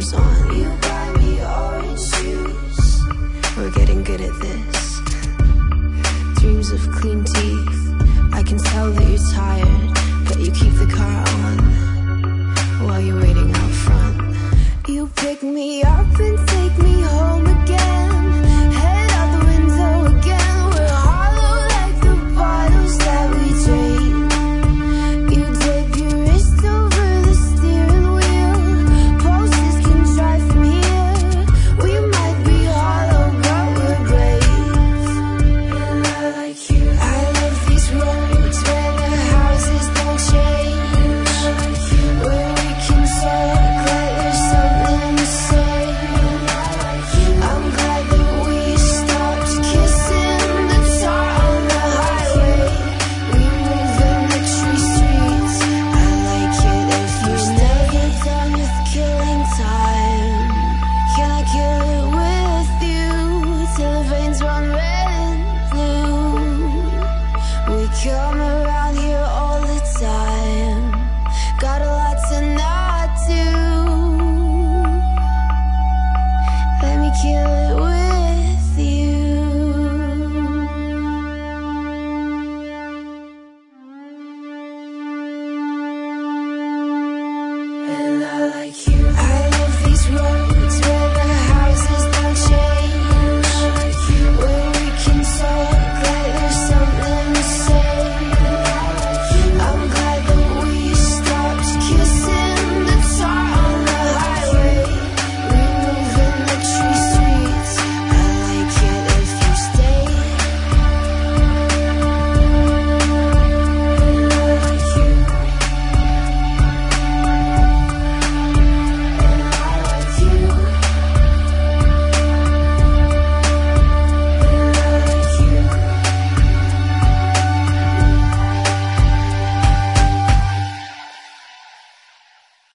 comes on. You buy me orange juice. We're getting good at this. Dreams of clean teeth. I can tell that you're tired, but you keep the car on while you're waiting out front. You pick me up and